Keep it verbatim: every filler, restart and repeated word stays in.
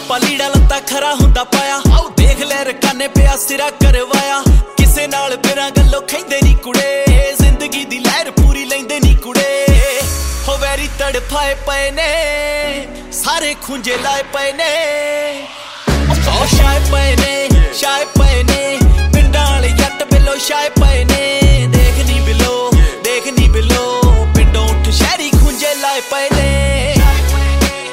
ਆਪਾਂ ਲੀੜਾ ਲੱਤਾ ਖਰਾ ਹੁੰਦਾ ਪਾਇਆ ਆਓ ਦੇਖ ਲੈ ਰਕਾਨੇ ਪਿਆ ਸਿਰਾ ਕਰਵਾਇਆ ਕਿਸੇ ਨਾਲ ਬਿਰਾਂ ਗੱਲੋਂ ਖੈਂਦੇ ਨੀ ਕੁੜੇ ਜ਼ਿੰਦਗੀ ਦੀ ਲਹਿਰ ਪੂਰੀ ਲੈਂਦੇ ਨੀ ਕੁੜੇ ਹੋ ਵੈਰੀ ਤੜਫਾਏ ਪਏ ਨੇ ਸਾਰੇ ਖੁੰਝੇ ਲਾਏ ਪਏ ਨੇ ਉਹ ਸ਼ਾਇ ਪਏ ਨੇ ਸ਼ਾਇ